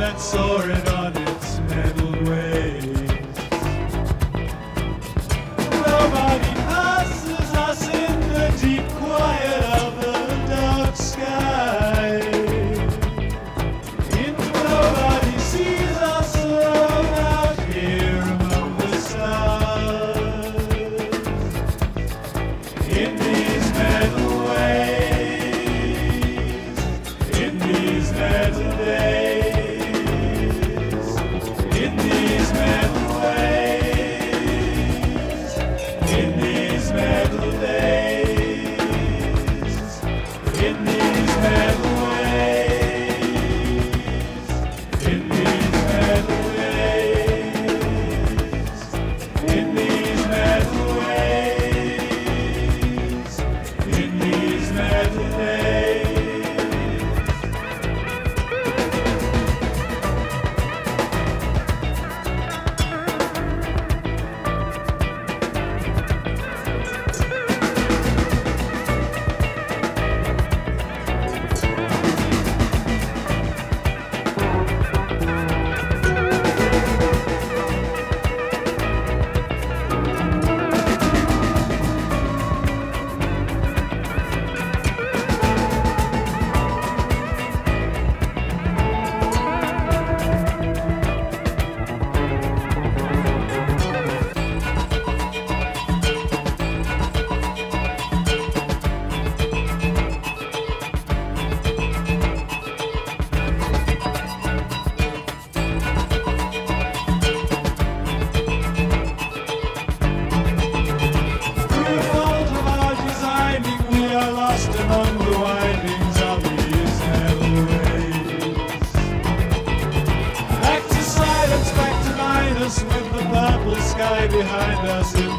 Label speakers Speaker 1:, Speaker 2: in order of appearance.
Speaker 1: and soaring on its metal waves. Nobody passes us in the deep quiet of the dark sky. Nobody sees us alone out here among the stars. In these metal waves, in these metal days, in these metal waves, in these metal days, in these metal waves, in these metal days, in these metal waves, in these metal days. Among the windings of these metal waves. Back to silence, back to minus, with the purple sky behind us.